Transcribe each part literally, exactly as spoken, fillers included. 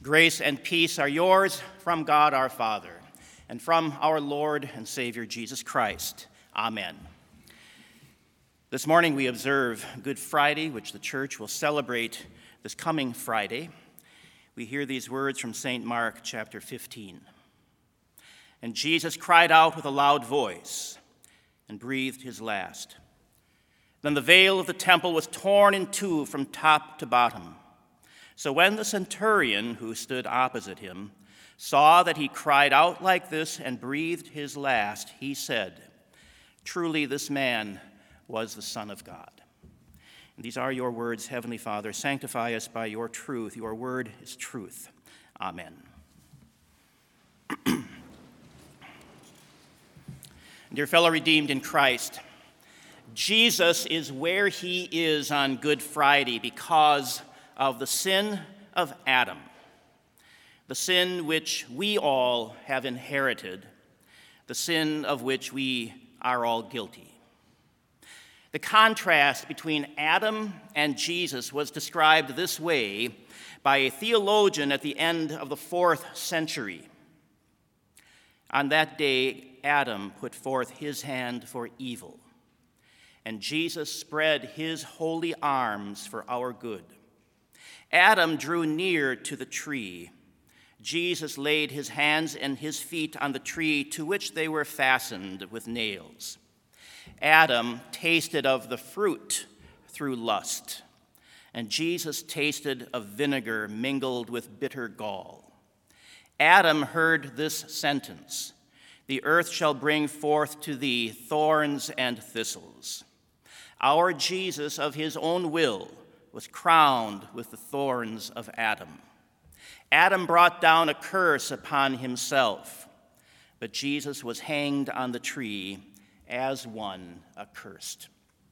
Grace and peace are yours from God our Father and from our Lord and Savior Jesus Christ. Amen. This morning we observe Good Friday, which the church will celebrate this coming Friday. We hear these words from Saint Mark chapter fifteen. And Jesus cried out with a loud voice and breathed his last. Then the veil of the temple was torn in two from top to bottom. So when the centurion who stood opposite him saw that he cried out like this and breathed his last, he said, "Truly this man was the Son of God." And these are your words, Heavenly Father. Sanctify us by your truth. Your word is truth. Amen. Dear fellow redeemed in Christ, Jesus is where he is on Good Friday because of the sin of Adam, the sin which we all have inherited, the sin of which we are all guilty. The contrast between Adam and Jesus was described this way by a theologian at the end of the fourth century. On that day, Adam put forth his hand for evil, and Jesus spread his holy arms for our good. Adam drew near to the tree. Jesus laid his hands and his feet on the tree to which they were fastened with nails. Adam tasted of the fruit through lust, and Jesus tasted of vinegar mingled with bitter gall. Adam heard this sentence, "The earth shall bring forth to thee thorns and thistles." Our Jesus of his own will was crowned with the thorns of Adam. Adam brought down a curse upon himself, but Jesus was hanged on the tree as one accursed.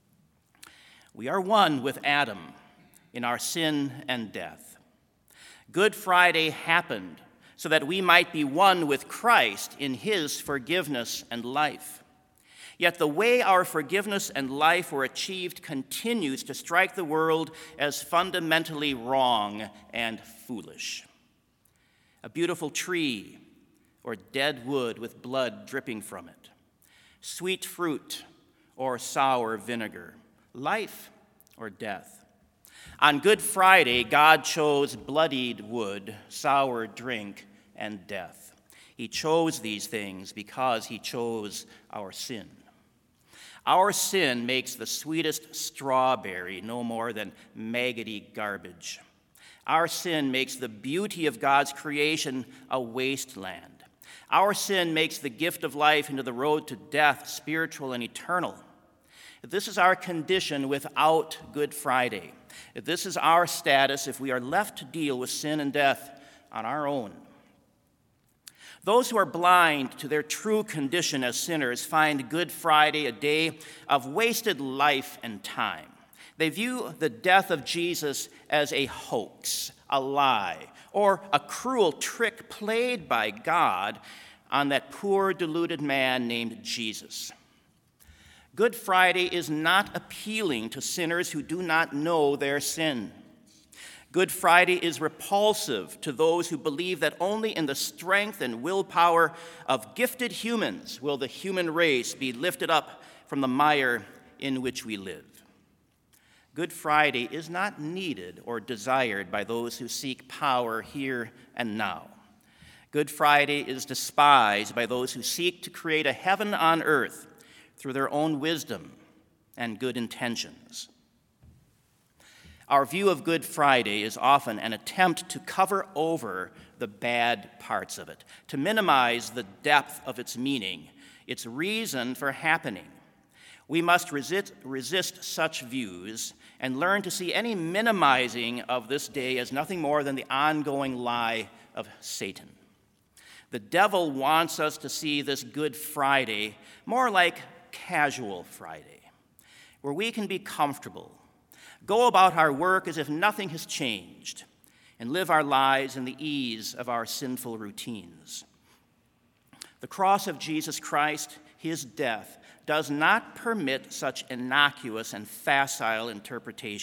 We are one with Adam in our sin and death. Good Friday happened so that we might be one with Christ in his forgiveness and life. Yet the way our forgiveness and life were achieved continues to strike the world as fundamentally wrong and foolish. A beautiful tree or dead wood with blood dripping from it, sweet fruit or sour vinegar, life or death. On Good Friday, God chose bloodied wood, sour drink, and death. He chose these things because he chose our sin. Our sin makes the sweetest strawberry no more than maggoty garbage. Our sin makes the beauty of God's creation a wasteland. Our sin makes the gift of life into the road to death, spiritual and eternal. This is our condition without Good Friday. This is our status if we are left to deal with sin and death on our own. Those who are blind to their true condition as sinners find Good Friday a day of wasted life and time. They view the death of Jesus as a hoax, a lie, or a cruel trick played by God on that poor, deluded man named Jesus. Good Friday is not appealing to sinners who do not know their sin. Good Friday is repulsive to those who believe that only in the strength and willpower of gifted humans will the human race be lifted up from the mire in which we live. Good Friday is not needed or desired by those who seek power here and now. Good Friday is despised by those who seek to create a heaven on earth through their own wisdom and good intentions. Our view of Good Friday is often an attempt to cover over the bad parts of it, to minimize the depth of its meaning, its reason for happening. We must resist, resist such views and learn to see any minimizing of this day as nothing more than the ongoing lie of Satan. The devil wants us to see this Good Friday more like casual Friday, where we can be comfortable, go about our work as if nothing has changed, and live our lives in the ease of our sinful routines. The cross of Jesus Christ, his death, does not permit such innocuous and facile interpretation.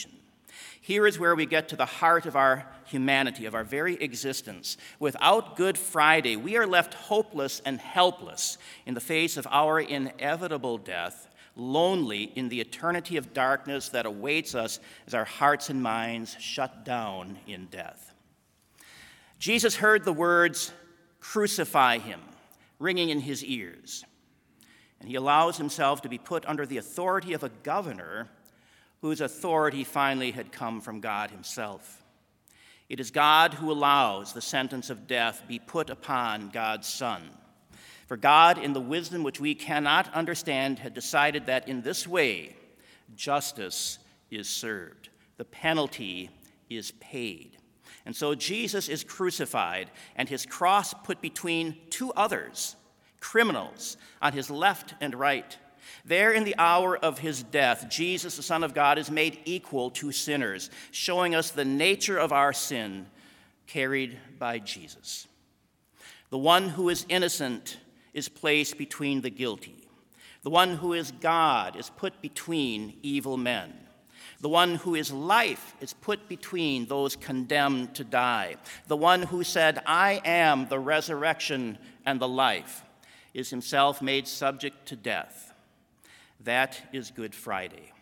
Here is where we get to the heart of our humanity, of our very existence. Without Good Friday, we are left hopeless and helpless in the face of our inevitable death, lonely in the eternity of darkness that awaits us as our hearts and minds shut down in death. Jesus heard the words, "Crucify him," ringing in his ears, and he allows himself to be put under the authority of a governor whose authority finally had come from God himself. It is God who allows the sentence of death be put upon God's Son. For God, in the wisdom which we cannot understand, had decided that in this way justice is served. The penalty is paid. And so Jesus is crucified and his cross put between two others, criminals, on his left and right. There in the hour of his death, Jesus, the Son of God, is made equal to sinners, showing us the nature of our sin carried by Jesus. The one who is innocent is placed between the guilty. The one who is God is put between evil men. The one who is life is put between those condemned to die. The one who said, "I am the resurrection and the life," is himself made subject to death. That is Good Friday.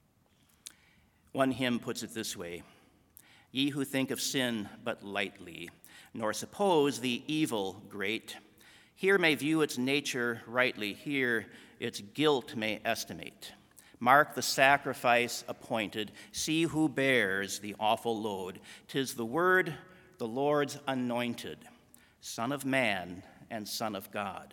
One hymn puts it this way: "Ye who think of sin but lightly, nor suppose the evil great, here may view its nature rightly, here its guilt may estimate. Mark the sacrifice appointed, see who bears the awful load. 'Tis the Word, the Lord's anointed, Son of Man and Son of God."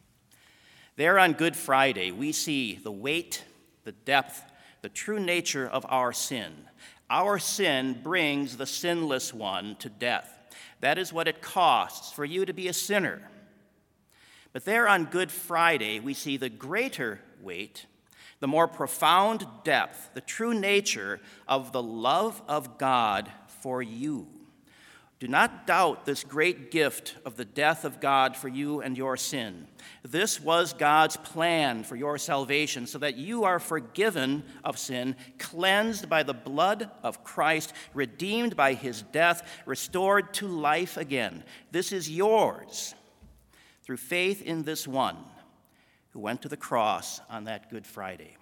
There on Good Friday, we see the weight, the depth, the true nature of our sin. Our sin brings the sinless one to death. That is what it costs for you to be a sinner. But there on Good Friday, we see the greater weight, the more profound depth, the true nature of the love of God for you. Do not doubt this great gift of the death of God for you and your sin. This was God's plan for your salvation, so that you are forgiven of sin, cleansed by the blood of Christ, redeemed by his death, restored to life again. This is yours through faith in this one who went to the cross on that Good Friday.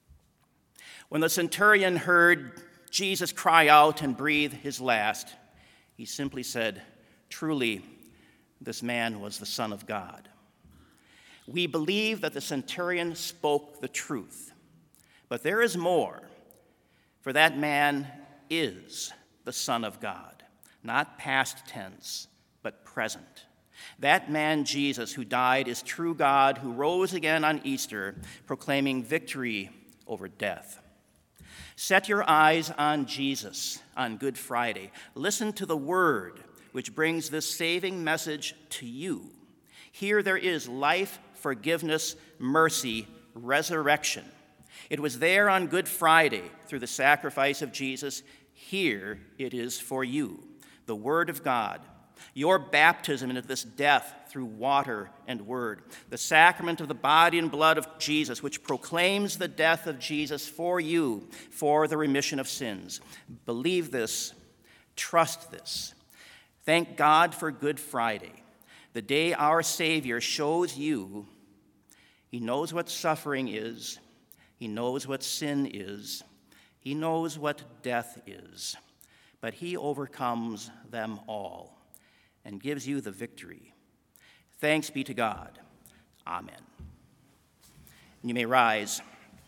When the centurion heard Jesus cry out and breathe his last, he simply said, "Truly, this man was the Son of God." We believe that the centurion spoke the truth, but there is more, for that man is the Son of God, not past tense, but present. That man, Jesus, who died, is true God, who rose again on Easter, proclaiming victory over death. Set your eyes on Jesus on Good Friday. Listen to the word which brings this saving message to you. Here there is life, forgiveness, mercy, resurrection. It was there on Good Friday through the sacrifice of Jesus. Here it is for you, the Word of God. Your baptism into this death through water and word, the sacrament of the body and blood of Jesus, which proclaims the death of Jesus for you for the remission of sins. Believe this, trust this. Thank God for Good Friday, the day our Savior shows you he knows what suffering is, he knows what sin is, he knows what death is, but he overcomes them all and gives you the victory. Thanks be to God. Amen. And you may rise.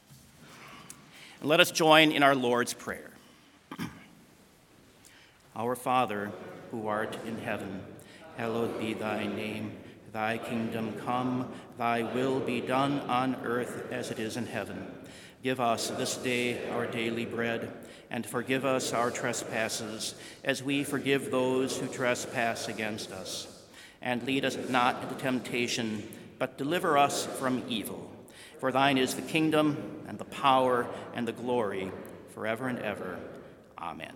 And let us join in our Lord's Prayer. Our Father, who art in heaven, hallowed be thy name. Thy kingdom come, thy will be done on earth as it is in heaven. Give us this day our daily bread, and forgive us our trespasses, as we forgive those who trespass against us. And lead us not into temptation, but deliver us from evil. For thine is the kingdom, and the power, and the glory, forever and ever. Amen.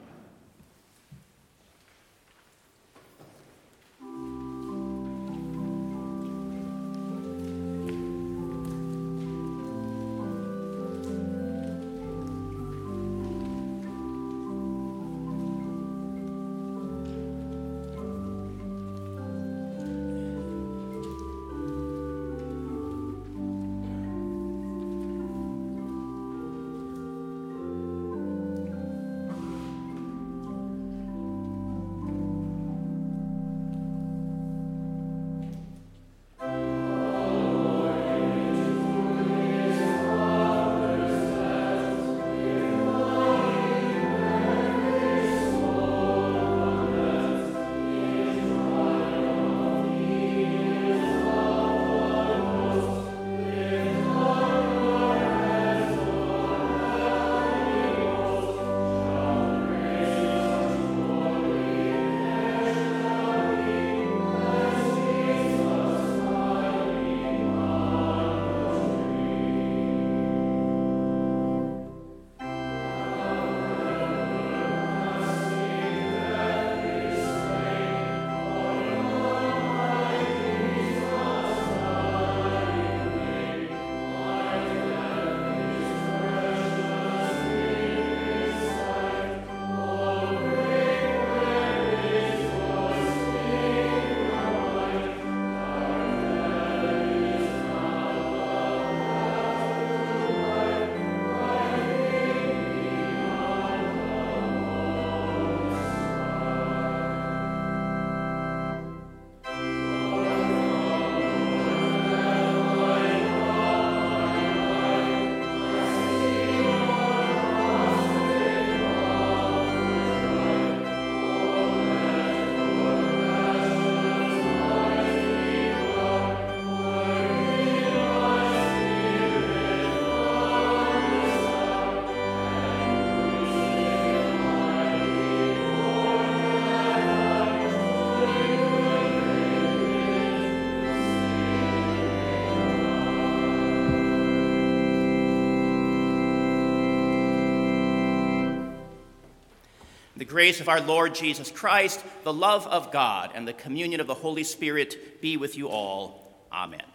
the grace of our Lord Jesus Christ, the love of God, and the communion of the Holy Spirit be with you all. Amen.